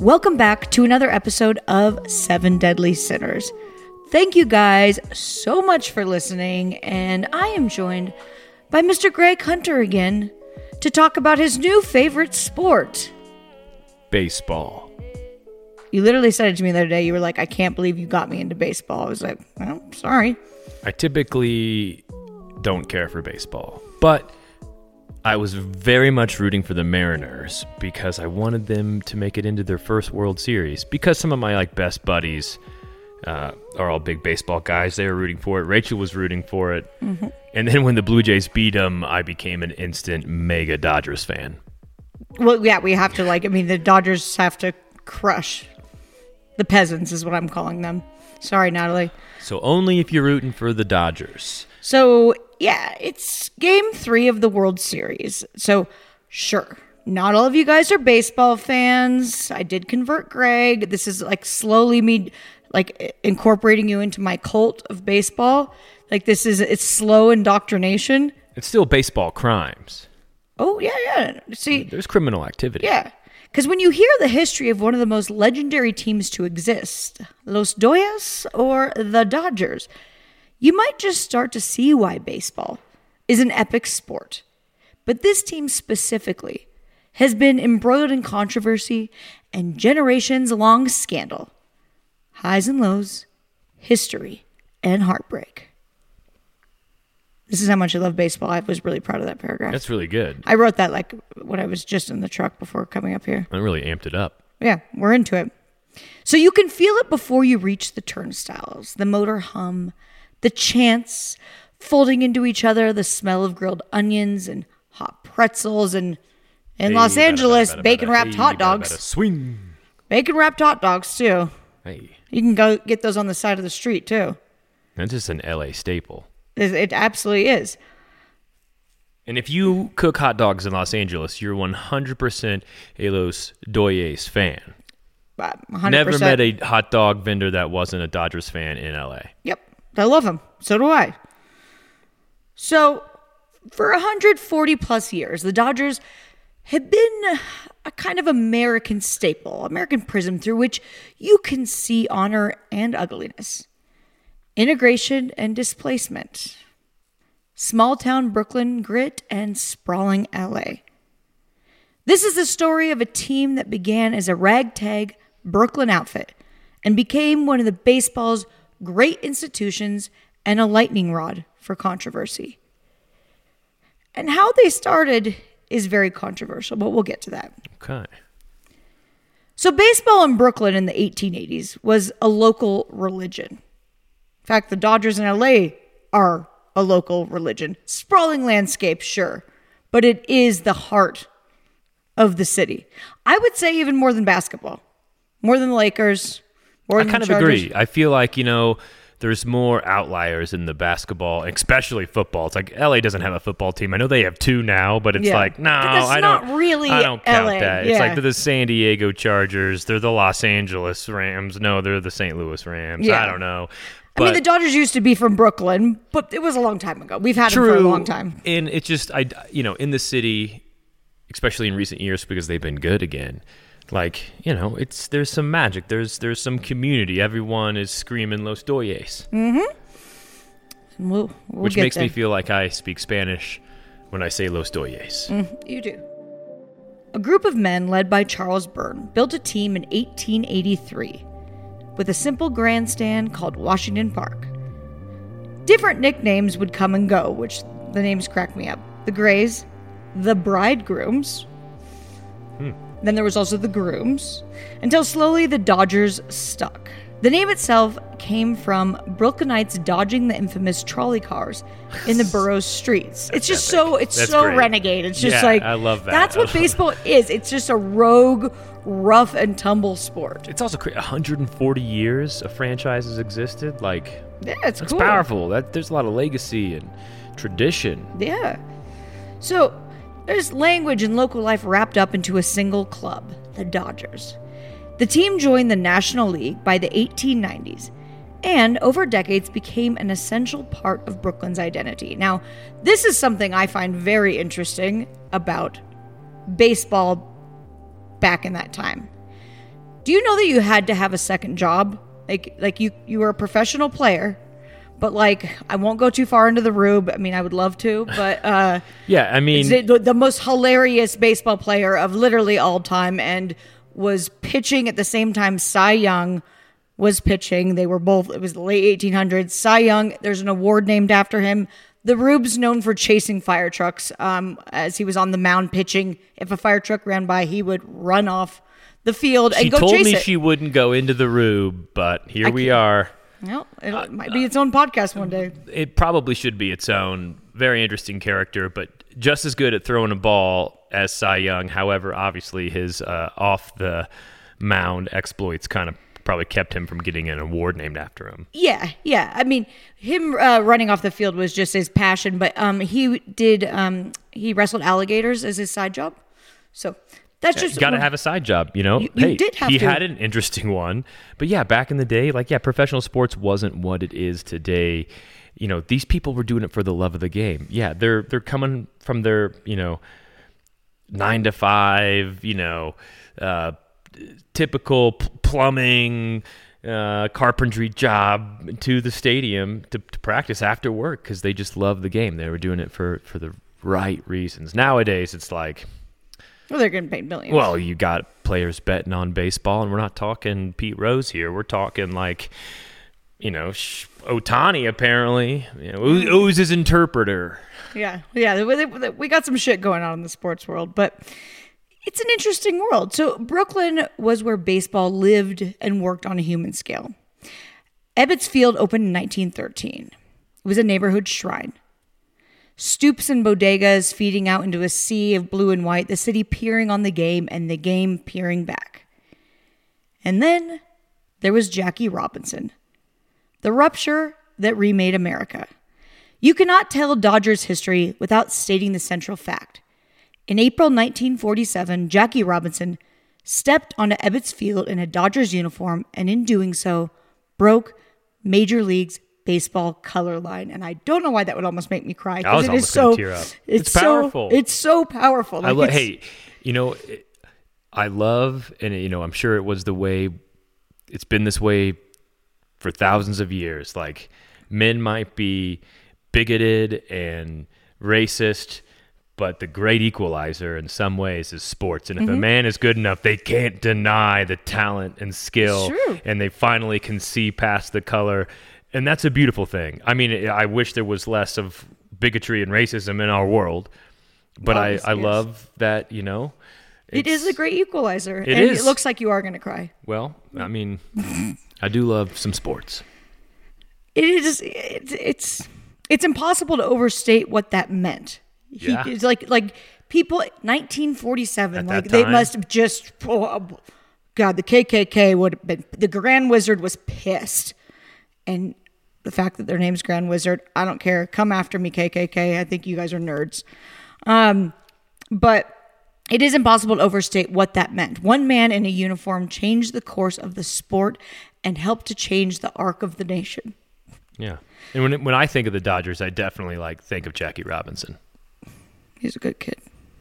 Welcome back to another episode of Seven Deadly Sinners. Thank you guys so much for listening, and I am joined by Mr. Greg Hunter again to talk about his new favorite sport. Baseball. You literally said it to me the other day. You were like, I can't believe you got me into baseball. I was like, well, sorry. I typically don't care for baseball, but I was very much rooting for the Mariners because I wanted them to make it into their first World Series. Because some of my best buddies are all big baseball guys. They were rooting for it. Rachel was rooting for it. Mm-hmm. And then when the Blue Jays beat them, I became an instant mega Dodgers fan. Well, yeah, we have to the Dodgers have to crush the peasants is what I'm calling them. Sorry, Natalie. So only if you're rooting for the Dodgers. So, yeah, it's Game 3 of the World Series. So, sure, not all of you guys are baseball fans. I did convert Greg. This is slowly me incorporating you into my cult of baseball. It's slow indoctrination. It's still baseball crimes. Oh, yeah. See, there's criminal activity. Yeah. Because when you hear the history of one of the most legendary teams to exist, Los Doyas or the Dodgers, you might just start to see why baseball is an epic sport. But this team specifically has been embroiled in controversy and generations-long scandal. Highs and lows, history, and heartbreak. This is how much I love baseball. I was really proud of that paragraph. That's really good. I wrote that when I was just in the truck before coming up here. I really amped it up. Yeah, we're into it. So you can feel it before you reach the turnstiles, the motor hum, the chants folding into each other, the smell of grilled onions and hot pretzels, and in Los Angeles, bacon-wrapped hot dogs. Swing. Bacon-wrapped hot dogs, too. Hey. You can go get those on the side of the street, too. That's just an LA staple. It absolutely is. And if you cook hot dogs in Los Angeles, you're 100% a Los Doyes fan. 100%. Never met a hot dog vendor that wasn't a Dodgers fan in LA. Yep. I love them. So do I. So, for 140 plus years, the Dodgers have been a kind of American staple, American prism through which you can see honor and ugliness, integration and displacement, small-town Brooklyn grit, and sprawling LA. This is the story of a team that began as a ragtag Brooklyn outfit and became one of the baseball's great institutions and a lightning rod for controversy. And how they started is very controversial, but we'll get to that. Okay. So baseball in Brooklyn in the 1880s was a local religion. In fact, the Dodgers in LA are a local religion. Sprawling landscape, sure, but it is the heart of the city. I would say even more than basketball, more than the Lakers, more than the Chargers. I kind of agree. I feel like, there's more outliers in the basketball, especially football. It's like LA doesn't have a football team. I know they have two now, but it's I don't count LA. that. Yeah. It's like they're the San Diego Chargers. They're the Los Angeles Rams. No, they're the St. Louis Rams. Yeah. I don't know. But, the Dodgers used to be from Brooklyn, but it was a long time ago. We've had them for a long time. And it's just, in the city, especially in recent years, because they've been good again, there's some magic. There's some community. Everyone is screaming Los Doyes. Mm-hmm. Which makes me feel like I speak Spanish when I say Los Doyes. You do. A group of men led by Charles Byrne built a team in 1883 with a simple grandstand called Washington Park. Different nicknames would come and go, which the names crack me up. The Grays, the Bridegrooms. Then there was also the Grooms, until slowly the Dodgers stuck. The name itself came from Brooklynites dodging the infamous trolley cars in the borough's streets. It's just That's so great. Renegade. It's just I love that. That's what baseball is. It's just a rogue, rough and tumble sport. It's also 140 years a franchise has existed. It's that's cool. powerful. There's a lot of legacy and tradition. Yeah. So there's language and local life wrapped up into a single club, the Dodgers. The team joined the National League by the 1890s and over decades became an essential part of Brooklyn's identity. Now, this is something I find very interesting about baseball back in that time. Do you know that you had to have a second job? Like you were a professional player, but like I won't go too far into the rube. I mean, I would love to, but yeah, I mean, the most hilarious baseball player of literally all time, and was pitching at the same time Cy Young was pitching. They were both. It was the late 1800s. Cy Young. There's an award named after him. The Rube's known for chasing fire trucks. As he was on the mound pitching, if a fire truck ran by, he would run off the field and go chase it. She told me she wouldn't go into the Rube, but here we are. Well, it might be its own podcast one day. It probably should be its own. Very interesting character, but just as good at throwing a ball as Cy Young. However, obviously his off the mound exploits kind of probably kept him from getting an award named after him. Yeah. I mean, him running off the field was just his passion, but he wrestled alligators as his side job. So that's just got to have a side job, you know. You did have he to. had an interesting one, but yeah, back in the day, professional sports wasn't what it is today. You know, these people were doing it for the love of the game. Yeah, they're coming from their 9 to 5, typical plumbing, carpentry job to the stadium to practice after work because they just love the game. They were doing it for the right reasons. Nowadays, it's like, well, they're getting paid millions. well, you got players betting on baseball, and we're not talking Pete Rose here. We're talking like, Ohtani apparently. O's his interpreter. Yeah. We got some shit going on in the sports world, but it's an interesting world. So Brooklyn was where baseball lived and worked on a human scale. Ebbets Field opened in 1913. It was a neighborhood shrine. Stoops and bodegas feeding out into a sea of blue and white, the city peering on the game and the game peering back. And then there was Jackie Robinson, the rupture that remade America. You cannot tell Dodgers history without stating the central fact. In April 1947, Jackie Robinson stepped onto Ebbets Field in a Dodgers uniform and in doing so broke Major League's baseball color line. And I don't know why that would almost make me cry. I was almost going to tear up. It's powerful. It's so powerful. I love, and I'm sure it was the way, it's been this way for thousands of years. Like, men might be bigoted and racist, but the great equalizer in some ways is sports. And if a man is good enough, they can't deny the talent and skill. And they finally can see past the color. And that's a beautiful thing. I mean, I wish there was less of bigotry and racism in our world. But I love that, it is a great equalizer. It is. It looks like you are going to cry. Well, I mean, I do love some sports. It is. It's impossible to overstate what that meant. Yeah. It's like people 1947, At that they time. must have just, God, the KKK would have been, the Grand Wizard was pissed. And the fact that their name's Grand Wizard, I don't care. Come after me, KKK. I think you guys are nerds. But it is impossible to overstate what that meant. One man in a uniform changed the course of the sport and helped to change the arc of the nation. Yeah. And when I think of the Dodgers, I definitely think of Jackie Robinson. He's a good kid.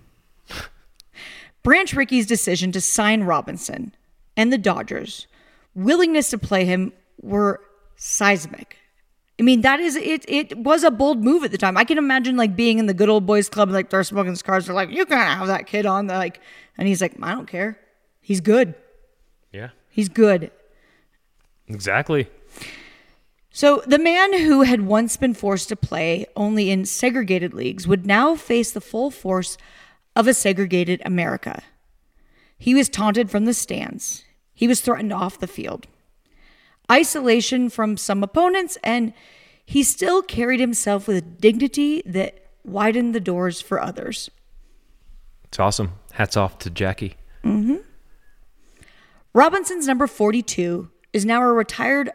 Branch Rickey's decision to sign Robinson and the Dodgers' willingness to play him were seismic. I mean, that is it. It was a bold move at the time. I can imagine being in the good old boys club, they're smoking cigars. They're like, "You can't have that kid on." And he's like, "I don't care. He's good. Yeah, he's good." Exactly. So the man who had once been forced to play only in segregated leagues would now face the full force of a segregated America. He was taunted from the stands. He was threatened off the field. Isolation from some opponents, and he still carried himself with a dignity that widened the doors for others. It's awesome. Hats off to Jackie. Mm-hmm. Robinson's number 42 is now retired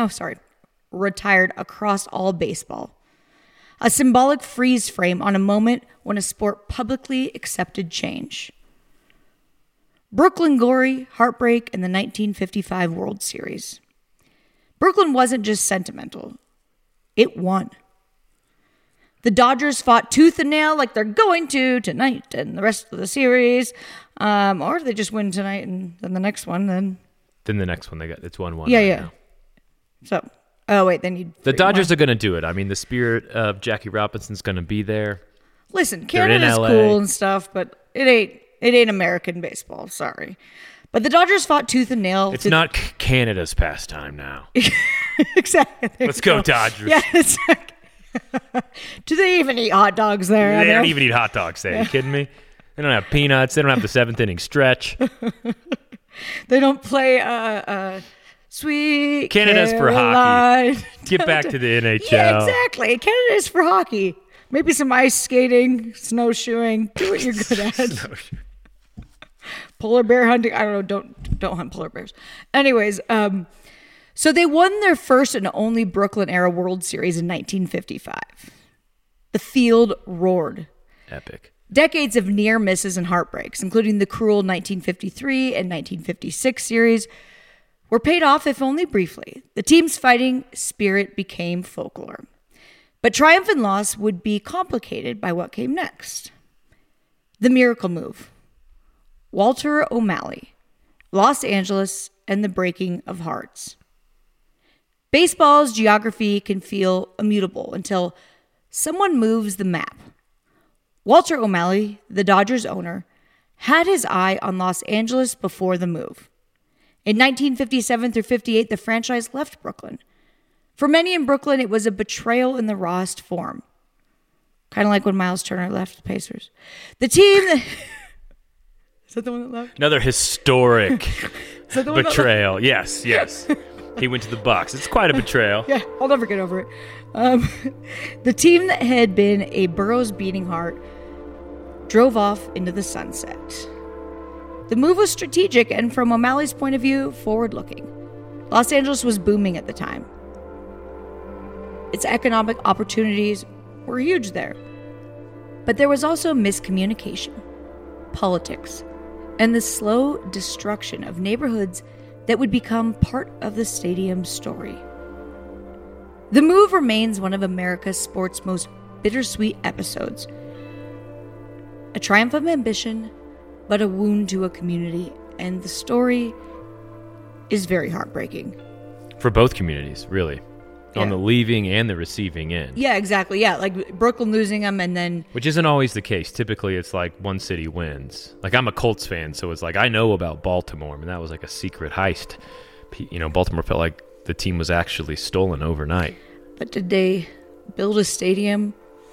across all baseball. A symbolic freeze frame on a moment when a sport publicly accepted change. Brooklyn glory, heartbreak, and the 1955 World Series. Brooklyn wasn't just sentimental. It won. The Dodgers fought tooth and nail like they're going to tonight and the rest of the series. Or if they just win tonight and then the next one, then Then the next one, it's 1-1. Yeah, right yeah. now. So, oh wait, then you. The Dodgers are going to do it. I mean, the spirit of Jackie Robinson's going to be there. Listen, They're in Canada's LA. cool and stuff, but it ain't American baseball. Sorry, but the Dodgers fought tooth and nail. It's not Canada's pastime now. Exactly. There Let's you go, Dodgers. Yeah, it's like, do they even eat hot dogs there? They don't even eat hot dogs there. Are you kidding me? They don't have peanuts. They don't have the seventh inning stretch. They don't play Sweet Canada's for Caroline. hockey. Get back to the NHL. Yeah, exactly. Canada's for hockey. Maybe some ice skating, snowshoeing. Do what you're good at. Polar bear hunting. I don't know. Don't hunt polar bears. Anyways, so they won their first and only Brooklyn era World Series in 1955. The field roared. Epic. Decades of near misses and heartbreaks, including the cruel 1953 and 1956 series, were paid off, if only briefly. The team's fighting spirit became folklore. But triumph and loss would be complicated by what came next. The miracle move. Walter O'Malley, Los Angeles, and the breaking of hearts. Baseball's geography can feel immutable until someone moves the map. Walter O'Malley, the Dodgers owner, had his eye on Los Angeles before the move. In 1957 through 58, the franchise left Brooklyn. For many in Brooklyn, it was a betrayal in the rawest form. Kind of like when Miles Turner left the Pacers. The team... Is that the one that left? Another historic Is that the one betrayal. Yes. He went to the Bucks. It's quite a betrayal. Yeah, I'll never get over it. The team that had been a Burroughs beating heart drove off into the sunset. The move was strategic and, from O'Malley's point of view, forward-looking. Los Angeles was booming at the time. Its economic opportunities were huge there. But there was also miscommunication, politics, and the slow destruction of neighborhoods that would become part of the stadium's story. The move remains one of America's sport's most bittersweet episodes. A triumph of ambition, but a wound to a community, and the story is very heartbreaking. For both communities, really. Yeah. On the leaving and the receiving end. Yeah, exactly. Yeah, like Brooklyn losing them and then... Which isn't always the case. Typically, it's like one city wins. Like, I'm a Colts fan, so it's like I know about Baltimore, and that was like a secret heist. You know, Baltimore felt like the team was actually stolen overnight. But did they build a stadium?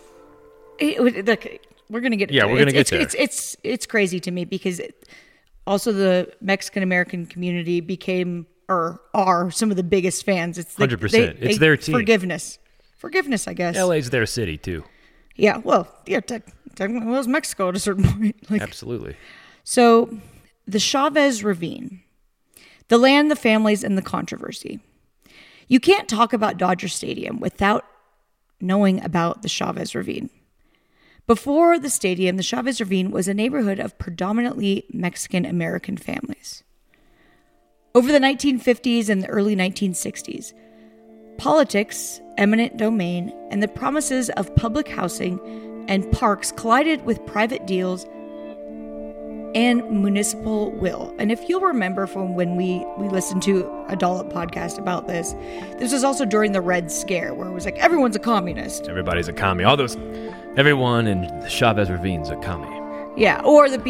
We're going to get Yeah, we're going to get there. It's crazy to me because also the Mexican-American community became... or are some of the biggest fans. It's 100%. It's their team. Forgiveness, I guess. LA's their city, too. Yeah, well, yeah, technically, well, it's Mexico at a certain point. Absolutely. So, the Chavez Ravine, the land, the families, and the controversy. You can't talk about Dodger Stadium without knowing about the Chavez Ravine. Before the stadium, the Chavez Ravine was a neighborhood of predominantly Mexican-American families. Over the 1950s and the early 1960s, politics, eminent domain, and the promises of public housing and parks collided with private deals and municipal will. And if you'll remember from when we listened to a Dollop podcast about this was also during the Red Scare, where it was like, everyone's a communist. Everybody's a commie. Everyone in the Chavez Ravine's a commie. Yeah, or the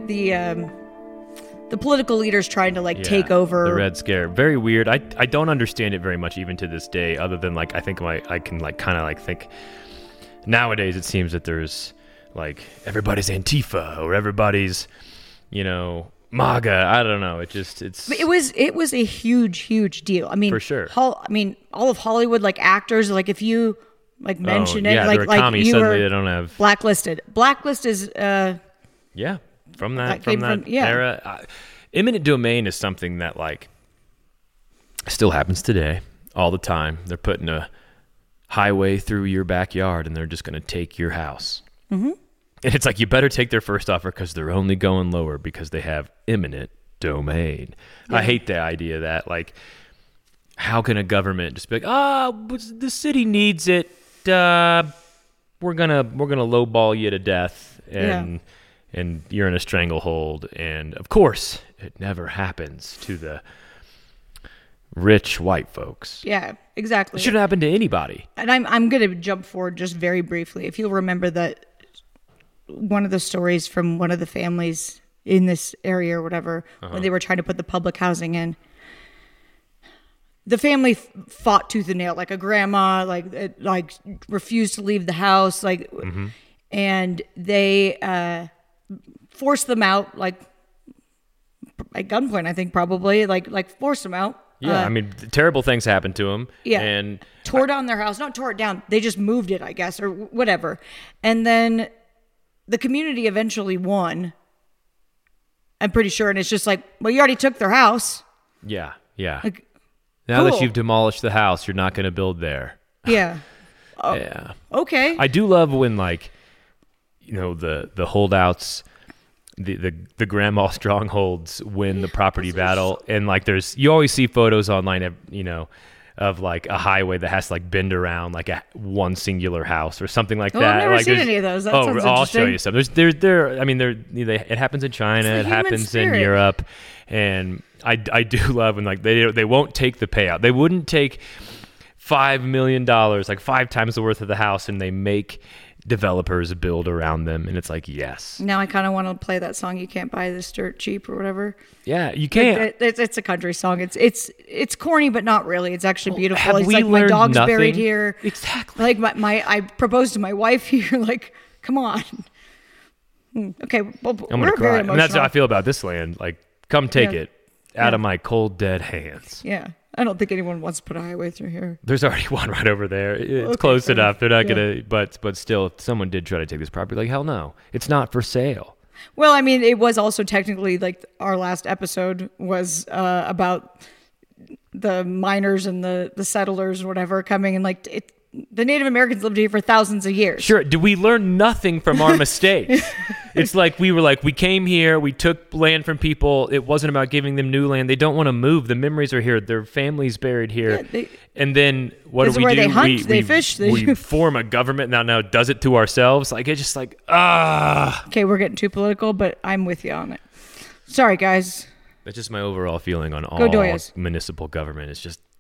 political leaders trying to take over the Red Scare. Very weird. I don't understand it very much even to this day, other than I think I can think nowadays it seems that there's everybody's Antifa or everybody's MAGA. I don't know. It was a huge deal. I mean, for sure. All of Hollywood actors, if you mention it, they're a commie, you suddenly were they don't have blacklisted. Blacklist is From that era. Eminent domain is something that still happens today all the time. They're putting a highway through your backyard and they're just going to take your house. Mm-hmm. And it's you better take their first offer because they're only going lower because they have eminent domain. Yeah. I hate the idea that how can a government just be the city needs it. We're gonna lowball you to death and you're in a stranglehold. And of course, it never happens to the rich white folks. Yeah, exactly. It shouldn't happen to anybody. And I'm going to jump forward just very briefly. If you'll remember that one of the stories from one of the families in this area or whatever, when they were trying to put the public housing in, the family fought tooth and nail, like a grandma, like refused to leave the house, and they forced them out, like at gunpoint, I think probably, like forced them out. Yeah, I mean, terrible things happened to them. Yeah, and tore down their house. Not tore it down. They just moved it, I guess, or whatever. And then the community eventually won. I'm pretty sure. And it's just like, well, you already took their house. Yeah. Like, Now that cool. you've demolished the house, you're not going to build there. Yeah. Oh, Yeah. okay. I do love when, like, you know, the holdouts, the grandma strongholds win the property battle, and like you always see photos online, you know, of like a highway that has to like bend around like one singular house or something like that. I've never like, seen any of those. That sounds I'll show interesting. you some. I mean, it happens in China, It's the it human happens spirit. in Europe, and I do love when like they won't take the payout. They wouldn't take $5 million, like 5 times the worth of the house, and they make developers build around them, and it's like, yes, Now I kind of want to play that song. You can't buy this dirt cheap or whatever. yeah, you can't. It's a country song. It's corny, but not really. It's actually beautiful. have It's we like my learned dog's nothing? buried here. Exactly. Like I proposed to my wife here. Like, come on. Okay, well, I'm we're gonna very cry, emotional. and that's how I feel about this land. Like, come take Yeah. it out of my cold, dead hands. Yeah, I don't think anyone wants to put a highway through here. There's already one right over there. It's Okay, close fair enough. They're not enough. gonna, but still, if someone did try to take this property, like, hell no, it's not for sale. Well, I mean, it was also technically like our last episode was about the miners and the settlers or whatever coming and like the Native Americans lived here for thousands of years. Sure. Did we learn nothing from our mistakes? It's like we came here, we took land from people. It wasn't about giving them new land. They don't want to move. The memories are here. Their families buried here. Yeah, and then what This do is we where do? they hunt, they fish, they- we form a government now does it to ourselves. Like, it's just like, Okay, we're getting too political, but I'm with you on it. Sorry, guys. That's just my overall feeling on all Doyas. municipal government. It's just,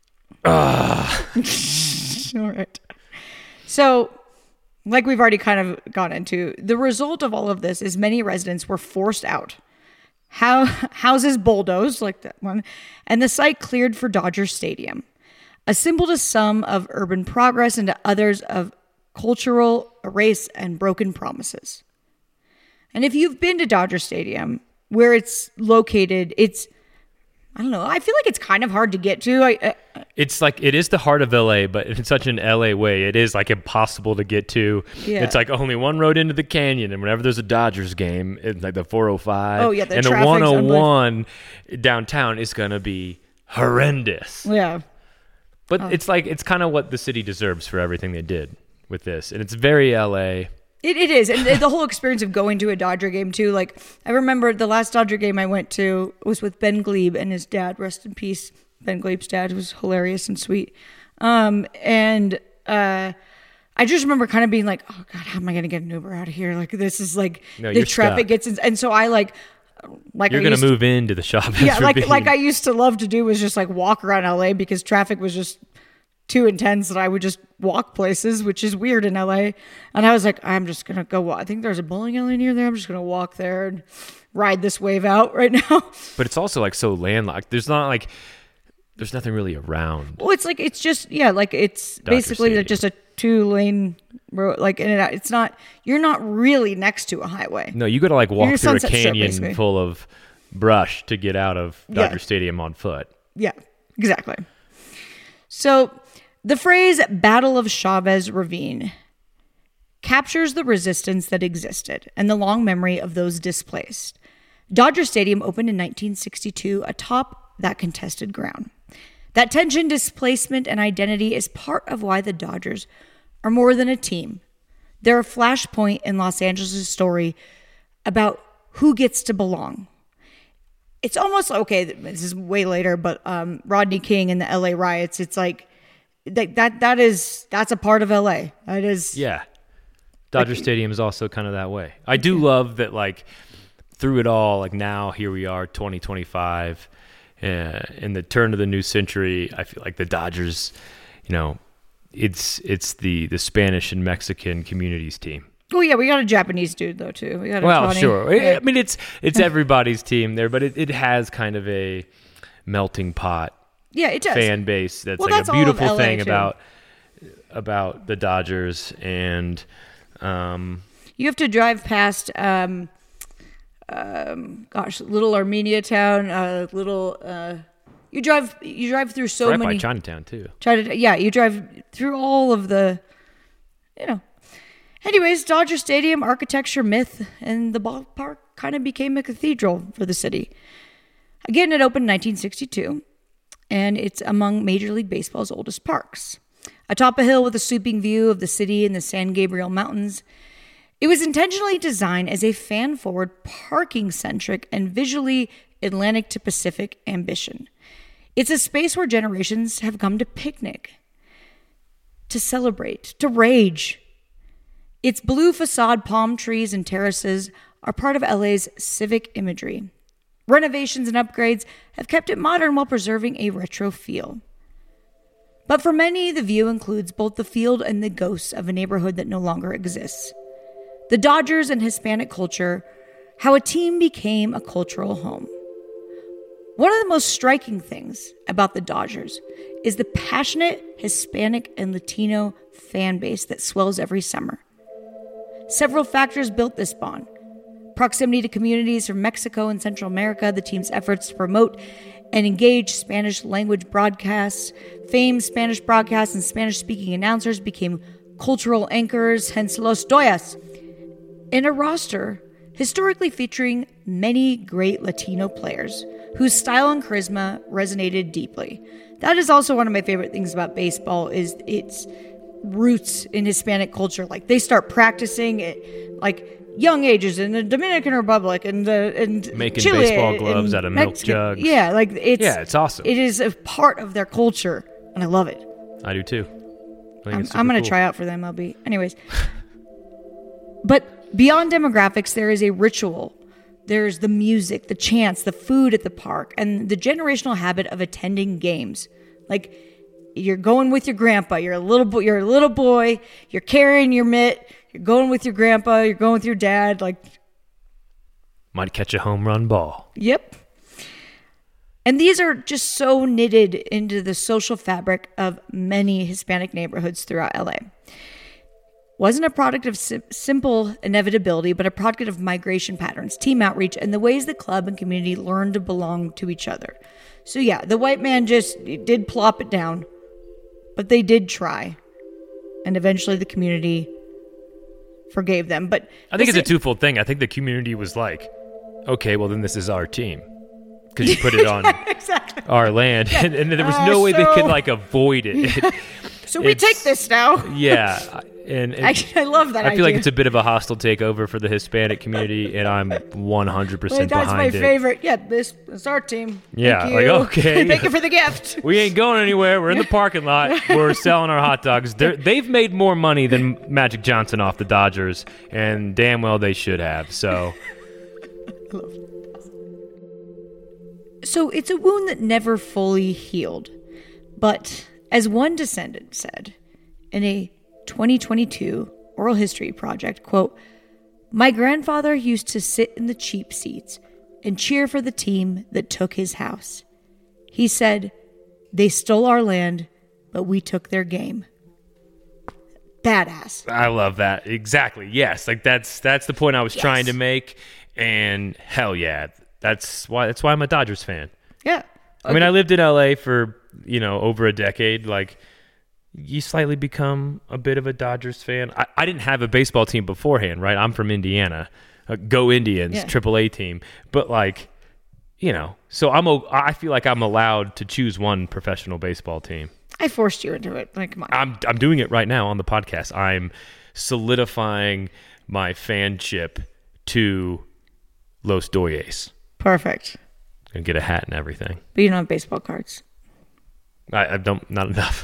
All right. So, like we've already kind of gone into, the result of all of this is many residents were forced out. Houses bulldozed, like that one, and the site cleared for Dodger Stadium, a symbol to some of urban progress and to others of cultural erase and broken promises. And if you've been to Dodger Stadium, where it's located, I don't know. I feel like it's kind of hard to get to. it's like, it is the heart of LA, but in such an LA way, it is like impossible to get to. Yeah. It's like only one road into the canyon, and whenever there's a Dodgers game, it's like the 405 Oh, yeah, the and the traffic's 101 downtown is going to be horrendous. Yeah. But it's like, it's kind of what the city deserves for everything they did with this. And it's very LA. It is. And the whole experience of going to a Dodger game, too. Like, I remember the last Dodger game I went to was with Ben Glebe and his dad. Rest in peace. Ben Glebe's dad was hilarious and sweet. I just remember kind of being like, oh, God, how am I going to get an Uber out of here? Like, this is like, No, the you're traffic stuck. gets in. And so I like You're going to move into the Chavez Yeah, ravine. like I used to love to do was just like walk around LA because traffic was just too intense that I would just walk places, which is weird in LA. And I was like, I'm just gonna go. I think there's a bowling alley near there. I'm just gonna walk there and ride this wave out right now. But it's also like so landlocked. There's nothing really around. Well, it's like it's just like it's Dodger basically Stadium. just a 2-lane road, like in and out. It's not. You're not really next to a highway. No, you got to like walk You're through a Sunset Strip, canyon basically. full of brush to get out of Dodger Yeah. Stadium on foot. Yeah, exactly. So the phrase Battle of Chavez Ravine captures the resistance that existed and the long memory of those displaced. Dodger Stadium opened in 1962 atop that contested ground. That tension, displacement, and identity is part of why the Dodgers are more than a team. They're a flashpoint in Los Angeles' story about who gets to belong. It's almost okay. This is way later, but Rodney King and the LA riots. It's like that's a part of LA. That is. Yeah. Dodger Stadium is also kind of that way. I do love that, like, through it all, like now here we are, 2025, in the turn of the new century, I feel like the Dodgers, it's the Spanish and Mexican communities team. Oh yeah, we got a Japanese dude though too. We got a Well, Tony. sure. Yeah. I mean, it's everybody's team there, but it has kind of a melting pot Yeah, it does. fan base. That's Well, like that's a all of beautiful LA thing too. about the Dodgers. And You have to drive past, little Armenia town, you drive through so right many. by Chinatown too. You drive through all of the, Anyways, Dodger Stadium architecture myth, and the ballpark kind of became a cathedral for the city. Again, it opened in 1962, and it's among Major League Baseball's oldest parks. Atop a hill with a sweeping view of the city and the San Gabriel Mountains, it was intentionally designed as a fan-forward, parking-centric, and visually Atlantic to Pacific ambition. It's a space where generations have come to picnic, to celebrate, to rage. Its blue facade, palm trees, and terraces are part of LA's civic imagery. Renovations and upgrades have kept it modern while preserving a retro feel. But for many, the view includes both the field and the ghosts of a neighborhood that no longer exists. The Dodgers and Hispanic culture, how a team became a cultural home. One of the most striking things about the Dodgers is the passionate Hispanic and Latino fan base that swells every summer. Several factors built this bond. Proximity to communities from Mexico and Central America, the team's efforts to promote and engage Spanish language broadcasts, famed Spanish broadcasts and Spanish-speaking announcers became cultural anchors, hence Los Doyas, and a roster historically featuring many great Latino players whose style and charisma resonated deeply. That is also one of my favorite things about baseball is its roots in Hispanic culture. Like they start practicing at like young ages in the Dominican Republic and making Chile baseball gloves and out of milk Mexico. jugs. Yeah, like it's awesome. It is a part of their culture, and I love it. I do too. I'm going to try out for them. Anyways. But beyond demographics, there is a ritual. There's the music, the chants, the food at the park, and the generational habit of attending games. Like you're going with your grandpa. You're a little boy. You're carrying your mitt. You're going with your grandpa. You're going with your dad. Like, might catch a home run ball. Yep. And these are just so knitted into the social fabric of many Hispanic neighborhoods throughout LA. Wasn't a product of simple inevitability, but a product of migration patterns, team outreach, and the ways the club and community learned to belong to each other. So yeah, the white man just did plop it down, but they did try. And eventually the community forgave them. But I think it's a twofold thing. I think the community was like, okay, well then this is our team. Because you put it on exactly. our land. Yeah. And there was no way they could like avoid it. So we take this now. Yeah. And I love that I feel idea. like it's a bit of a hostile takeover for the Hispanic community, and I'm 100% behind it. That's my favorite. Yeah, this is our team. Yeah, Thank like, you. okay. Thank you for the gift. We ain't going anywhere. We're in the parking lot. We're selling our hot dogs. They've made more money than Magic Johnson off the Dodgers, and damn well they should have. So it's a wound that never fully healed. But as one descendant said in a 2022 oral history project, quote, "My grandfather used to sit in the cheap seats and cheer for the team that took his house. He said, they stole our land, but we took their game." Badass. I love that. Exactly. Yes. Like that's the point I was trying to make. And hell yeah. That's why I'm a Dodgers fan. Yeah. Okay. I mean, I lived in LA for, over a decade. Like, you slightly become a bit of a Dodgers fan. I didn't have a baseball team beforehand, right? I'm from Indiana. Go Indians, AAA team. But like, so I feel like I'm allowed to choose one professional baseball team. I forced you into it. Like, come on. I'm doing it right now on the podcast. I'm solidifying my fanship to Los Doyes. Perfect. And get a hat and everything. But you don't have baseball cards. I don't, not enough.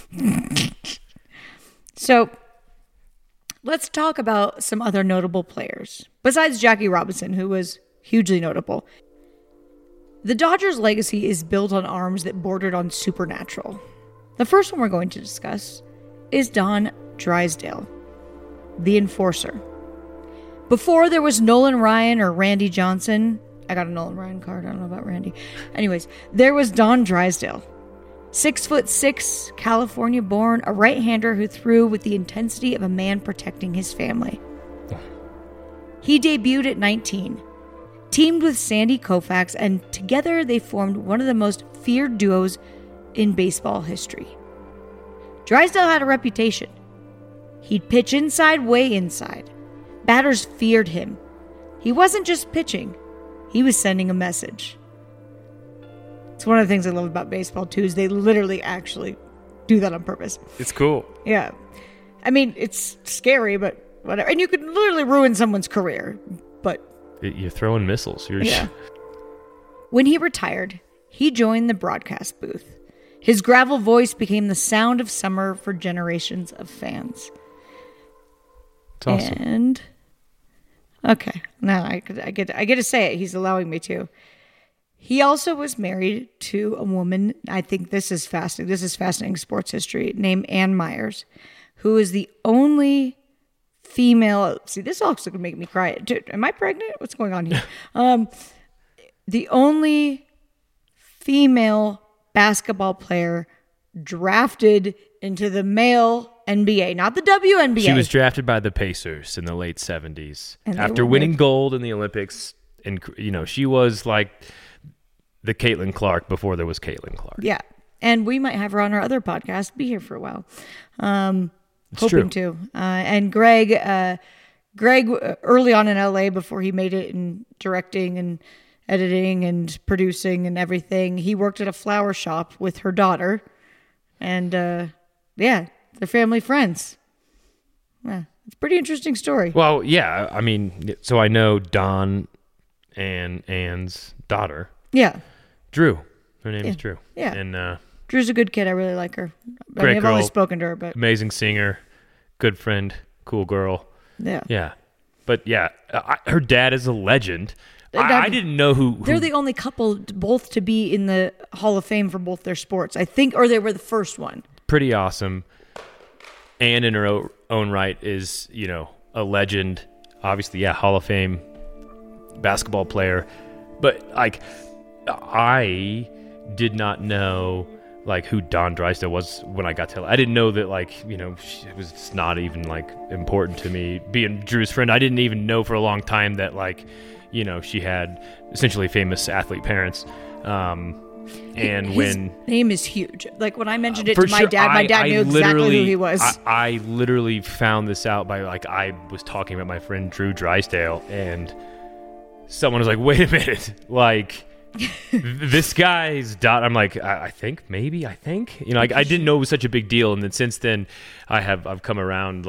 So let's talk about some other notable players besides Jackie Robinson, who was hugely notable. The Dodgers' legacy is built on arms that bordered on supernatural. The first one we're going to discuss is Don Drysdale, the enforcer. Before there was Nolan Ryan or Randy Johnson, I got a Nolan Ryan card, I don't know about Randy. Anyways, there was Don Drysdale. 6'6", California-born, a right-hander who threw with the intensity of a man protecting his family. He debuted at 19, teamed with Sandy Koufax, and together they formed one of the most feared duos in baseball history. Drysdale had a reputation. He'd pitch inside, way inside. Batters feared him. He wasn't just pitching. He was sending a message. It's one of the things I love about baseball, too, is they literally actually do that on purpose. It's cool. Yeah. I mean, it's scary, but whatever. And you could literally ruin someone's career, but... You're throwing missiles. Yeah. When he retired, he joined the broadcast booth. His gravel voice became the sound of summer for generations of fans. It's awesome. And... Okay. Now I get to say it. He's allowing me to. He also was married to a woman, I think this is fascinating. This is fascinating sports history, named Ann Myers, who is the only female... See, this also could make me cry. Dude, am I pregnant? What's going on here? The only female basketball player drafted into the male NBA, not the WNBA. She was drafted by the Pacers in the late 70s after winning gold in the Olympics. And, she was like... the Caitlin Clark before there was Caitlin Clark. Yeah. And we might have her on our other podcast, be here for a while. It's hoping true. to. And Greg, early on in LA, before he made it in directing and editing and producing and everything, he worked at a flower shop with her daughter. And they're family friends. Yeah, it's a pretty interesting story. Well, yeah. I mean, so I know Don and Ann's daughter. Yeah. Drew. Her name is Drew. Yeah. And Drew's a good kid. I really like her. Great I've girl. only spoken to her, but amazing singer, good friend, cool girl. Yeah. Yeah. But yeah, her dad is a legend. I didn't know who... They're the only couple both to be in the Hall of Fame for both their sports, I think, or they were the first one. Pretty awesome. Anne in her own right is, a legend. Obviously, Hall of Fame basketball player. But, I did not know who Don Drysdale was when I got to. I didn't know that it was just not even important to me being Drew's friend. I didn't even know for a long time that she had essentially famous athlete parents. And his name is huge. When I mentioned it to my sure, dad, my dad knew exactly who he was. I literally found this out by I was talking about my friend Drew Drysdale, and someone was like, "Wait a minute, this guy's dot." I'm like, I think. I didn't know it was such a big deal, and then since then, I've come around.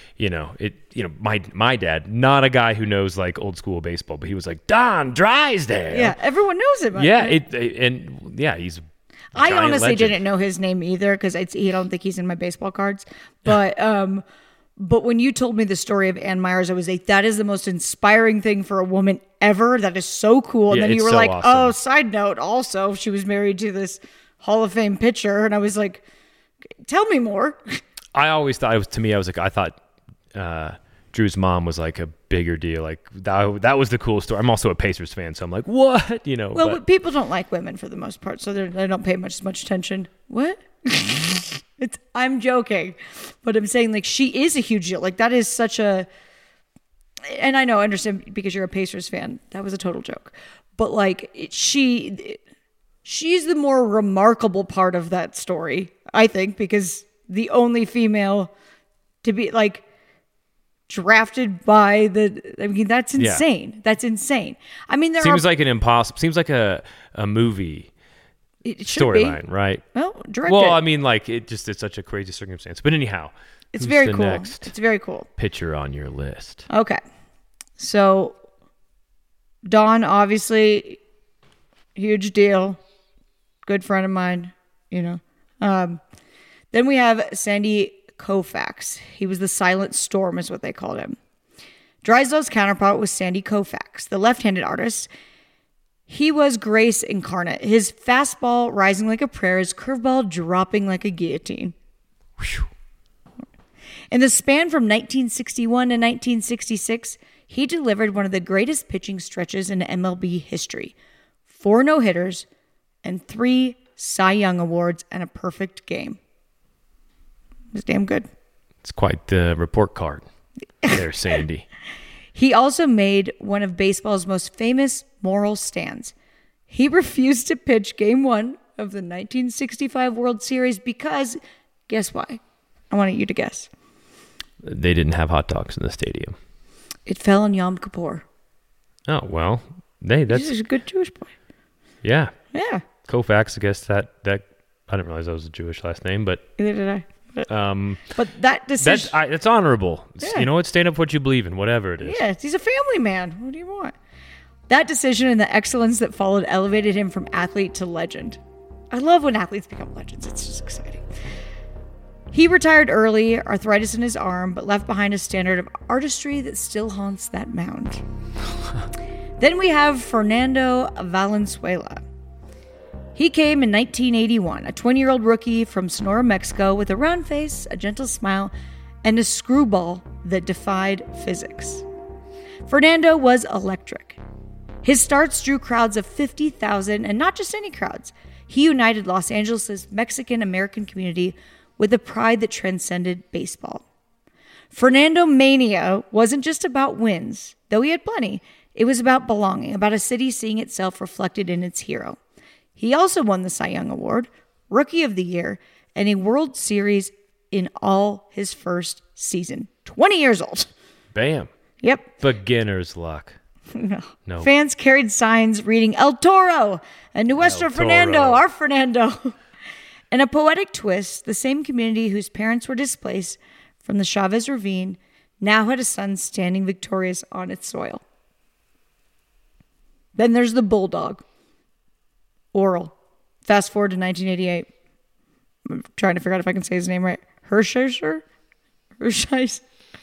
My dad, not a guy who knows old school baseball, but he was like Don Drysdale. Yeah, everyone knows him. Yeah, he's. I honestly legend. didn't know his name either because I don't think he's in my baseball cards, but. But when you told me the story of Ann Myers, I was like, that is the most inspiring thing for a woman ever. That is so cool. And then you were so awesome. Oh, side note, also, she was married to this Hall of Fame pitcher. And I was like, tell me more. I always thought I thought Drew's mom was a bigger deal. That was the cool story. I'm also a Pacers fan, so I'm like, what? Well, people don't like women for the most part, so they don't pay much attention. What? I'm joking, but I'm saying she is a huge deal. That is such a, and I understand because you're a Pacers fan. That was a total joke, but she's the more remarkable part of that story, I think, because the only female to be drafted by that's insane. Yeah. That's insane. I mean, seems like a movie. It should storyline, be. Right? Well, direct Well, it. I mean, it's such a crazy circumstance. But anyhow, it's very cool. Next it's very cool. Pitcher on your list. Okay, so Don, obviously, huge deal, good friend of mine. Then we have Sandy Koufax. He was the Silent Storm, is what they called him. Drysdale's counterpart was Sandy Koufax, the left-handed artist. He was grace incarnate. His fastball rising like a prayer, his curveball dropping like a guillotine. Whew. In the span from 1961 to 1966, he delivered one of the greatest pitching stretches in MLB history. 4 no-hitters and 3 Cy Young Awards and a perfect game. It was damn good. It's quite the report card there, Sandy. He also made one of baseball's most famous moral stands. He refused to pitch Game 1 of the 1965 World Series because, guess why? I want you to guess. They didn't have hot dogs in the stadium. It fell on Yom Kippur. Oh, well, that's... He's a good Jewish boy. Yeah. Yeah. Koufax, I guess that I didn't realize that was a Jewish last name, but... Neither did I. But that decision... That's honorable. Yeah. You know what? Stand up for what you believe in, whatever it is. Yeah, he's a family man. What do you want? That decision and the excellence that followed elevated him from athlete to legend. I love when athletes become legends. It's just exciting. He retired early, arthritis in his arm, but left behind a standard of artistry that still haunts that mound. Then we have Fernando Valenzuela. He came in 1981, a 20-year-old rookie from Sonora, Mexico, with a round face, a gentle smile, and a screwball that defied physics. Fernando was electric. His starts drew crowds of 50,000, and not just any crowds. He united Los Angeles' Mexican-American community with a pride that transcended baseball. Fernando Mania wasn't just about wins, though he had plenty. It was about belonging, about a city seeing itself reflected in its hero. He also won the Cy Young Award, Rookie of the Year, and a World Series in all his first season. 20 years old. Bam. Yep. Beginner's luck. No. Fans carried signs reading El Toro and Nuestro Fernando, our Fernando. In a poetic twist, the same community whose parents were displaced from the Chavez Ravine now had a son standing victorious on its soil. Then there's the Bulldog. Oral. Fast forward to 1988. I'm trying to figure out if I can say his name right. Hershiser? Hershiser?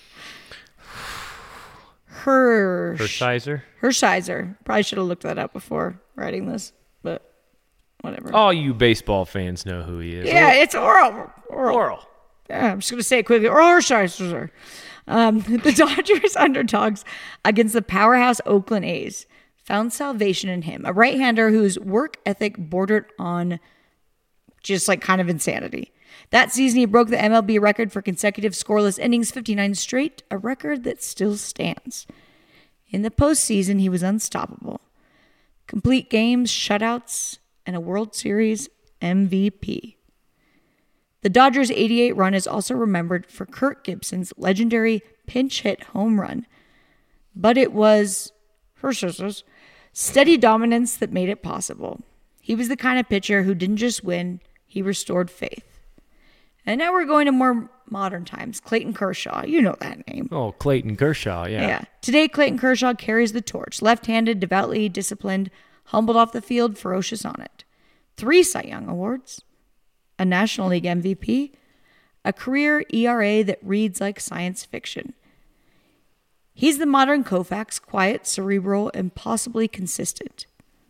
Hershiser. Probably should have looked that up before writing this, but whatever. All you baseball fans know who he is. Yeah, it's Oral. Yeah, I'm just going to say it quickly. Oral Hershiser. The Dodgers underdogs against the powerhouse Oakland A's found salvation in him, a right-hander whose work ethic bordered on just like kind of insanity. That season, he broke the MLB record for consecutive scoreless innings, 59 straight, a record that still stands. In the postseason, he was unstoppable. Complete games, shutouts, and a World Series MVP. The Dodgers' 88 run is also remembered for Kirk Gibson's legendary pinch hit home run. But it was Hershiser's steady dominance that made it possible. He was the kind of pitcher who didn't just win, he restored faith. And now we're going to more modern times. Clayton Kershaw. You know that name. Oh, Clayton Kershaw, yeah. Today, Clayton Kershaw carries the torch. Left-handed, devoutly disciplined, humbled off the field, ferocious on it. 3 Cy Young Awards, a National League MVP, a career ERA that reads like science fiction. He's the modern Koufax, quiet, cerebral, and possibly consistent.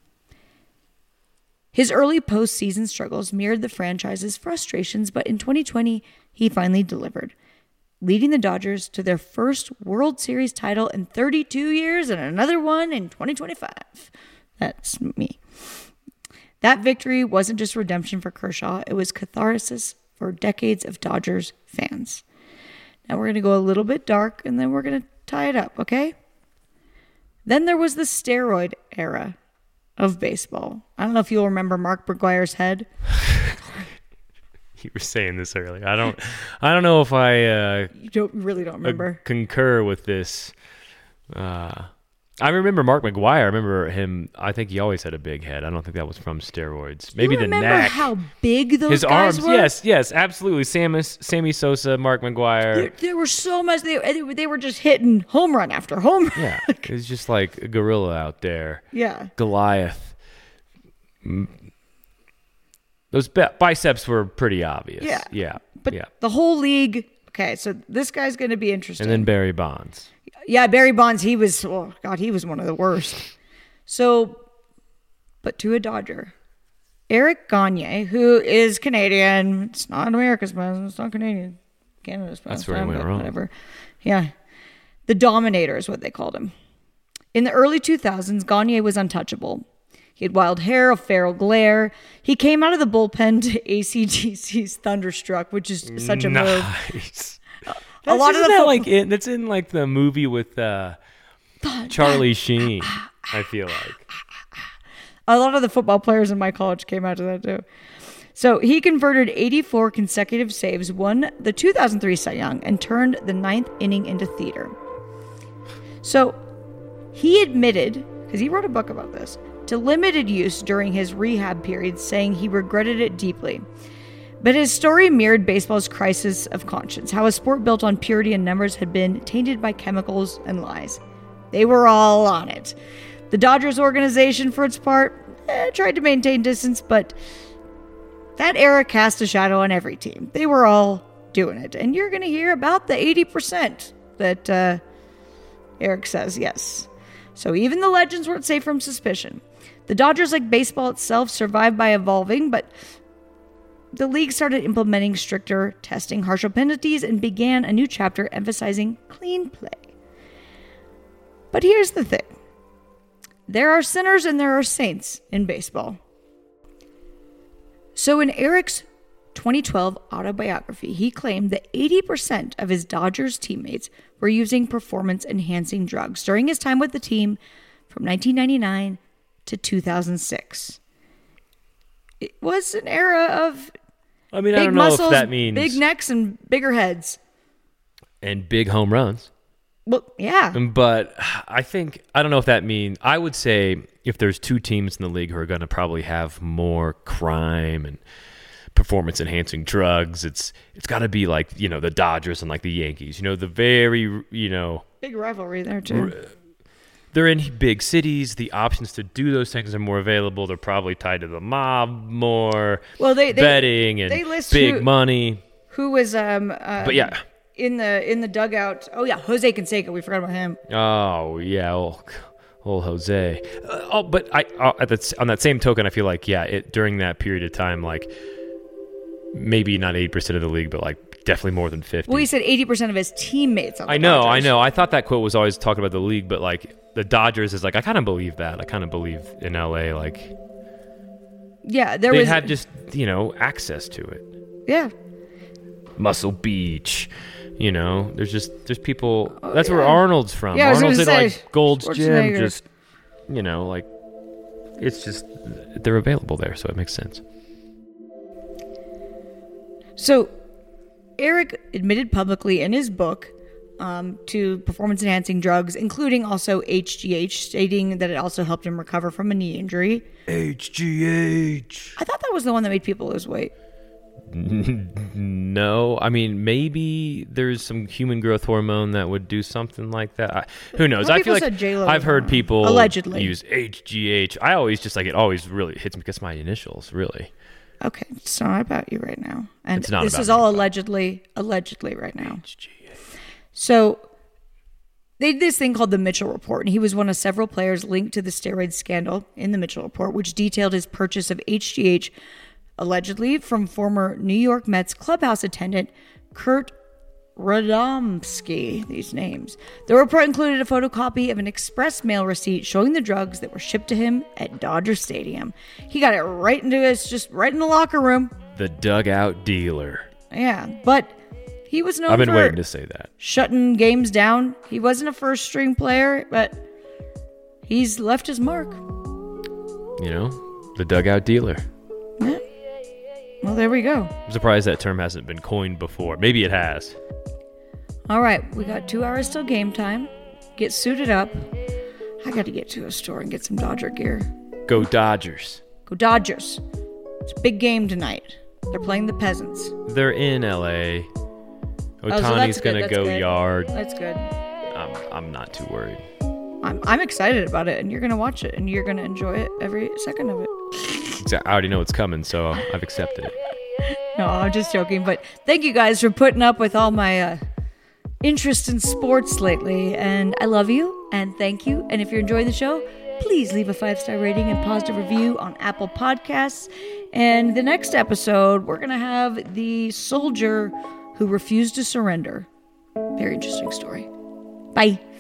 His early postseason struggles mirrored the franchise's frustrations, but in 2020, he finally delivered, leading the Dodgers to their first World Series title in 32 years and another one in 2025. That's me. That victory wasn't just redemption for Kershaw, it was catharsis for decades of Dodgers fans. Now we're going to go a little bit dark, and then we're going to tie it up, okay? Then there was the steroid era of baseball. I don't know if you'll remember Mark McGwire's head. You were saying this earlier. I don't know if I You really don't remember. Concur with this. I remember Mark McGwire. I remember him. I think he always had a big head. I don't think that was from steroids. Maybe the neck. Remember how big those his guys arms, were? yes, absolutely. Sammy Sosa, Mark McGwire. There were so much. They were just hitting home run after home run. Yeah, it was just like a gorilla out there. Yeah. Goliath. Those biceps were pretty obvious. Yeah. But the whole league. Okay, so this guy's going to be interesting. And then Barry Bonds. Yeah, Barry Bonds. He was one of the worst. So but to a Dodger. Eric Gagne, who is Canadian. It's not America's president. It's not Canadian. Canada's president. That's where he went wrong. Whatever. Yeah. The Dominator is what they called him. In the early 2000s, Gagne was untouchable. He had wild hair, a feral glare. He came out of the bullpen to AC/DC's Thunderstruck, which is such a move. A lot of that's in like the movie with Charlie Sheen. I feel like a lot of the football players in my college came out to that too. So he converted 84 consecutive saves, won the 2003 Cy Young, and turned the 9th inning into theater. So he admitted, because he wrote a book about this, to limited use during his rehab period, saying he regretted it deeply. But his story mirrored baseball's crisis of conscience, how a sport built on purity and numbers had been tainted by chemicals and lies. They were all on it. The Dodgers organization, for its part, tried to maintain distance, but that era cast a shadow on every team. They were all doing it. And you're going to hear about the 80% that Eric says, yes. So even the legends weren't safe from suspicion. The Dodgers, like baseball itself, survived by evolving, but the league started implementing stricter testing, harsher penalties, and began a new chapter emphasizing clean play. But here's the thing. There are sinners and there are saints in baseball. So in Eric's 2012 autobiography, he claimed that 80% of his Dodgers teammates were using performance-enhancing drugs during his time with the team from 1999 to 2006. It was an era of big I don't know muscles, if that means big necks, and bigger heads. And big home runs. Well, yeah. But I don't know if that means, I would say if there's two teams in the league who are going to probably have more crime and performance-enhancing drugs, it's got to be like, the Dodgers and like the Yankees. The very, Big rivalry there, too. They're in big cities. The options to do those things are more available. They're probably tied to the mob more. Well, they betting and they list big money. Who was but yeah, in the dugout? Oh yeah, Jose Canseco. We forgot about him. Oh yeah, old Jose. But on that same token, I feel like during that period of time, like maybe not 80% of the league, but like definitely more than 50. Well, he said 80% of his teammates. On the I know. Dodgers. I thought that quote was always talking about the league, but like the Dodgers is like, I kind of believe that. I kind of believe in LA, like, yeah, they had just access to it. Yeah, Muscle Beach. There's people. That's where Arnold's from. Yeah, Arnold's at like Gold's Gym. Schwarzenegger. Just like it's just they're available there, so it makes sense. So Eric admitted publicly in his book to performance-enhancing drugs, including also HGH, stating that it also helped him recover from a knee injury. HGH. I thought that was the one that made people lose weight. No, I mean, maybe there's some human growth hormone that would do something like that. Who knows? I feel like I've heard people allegedly use HGH. I always just like, it always really hits me because my initials, really. Okay, it's not about you right now. And it's not this about is me, all but allegedly right now. HGH. So they did this thing called the Mitchell Report, and he was one of several players linked to the steroid scandal in the Mitchell Report, which detailed his purchase of HGH, allegedly from former New York Mets clubhouse attendant Kurt Radomski. These names. The report included a photocopy of an express mail receipt showing the drugs that were shipped to him at Dodger Stadium. He got it right in the locker room. The dugout dealer. Yeah, but he was known I've been for waiting to say that. shutting games down. He wasn't a first string player, but he's left his mark. The dugout dealer. Yeah. Well, there we go. I'm surprised that term hasn't been coined before. Maybe it has. All right, we got 2 hours till game time. Get suited up. I got to get to a store and get some Dodger gear. Go Dodgers. Go Dodgers. It's a big game tonight. They're playing the Peasants. They're in LA. Ohtani's that's going good, to go good. yard. That's good. I'm not too worried. I'm excited about it, and you're going to watch it, and you're going to enjoy it every second of it. I already know what's coming, so I've accepted it. No, I'm just joking. But thank you guys for putting up with all my interest in sports lately. And I love you, and thank you. And if you're enjoying the show, please leave a 5-star rating and positive review on Apple Podcasts. And the next episode, we're going to have the soldier who refused to surrender. Very interesting story. Bye.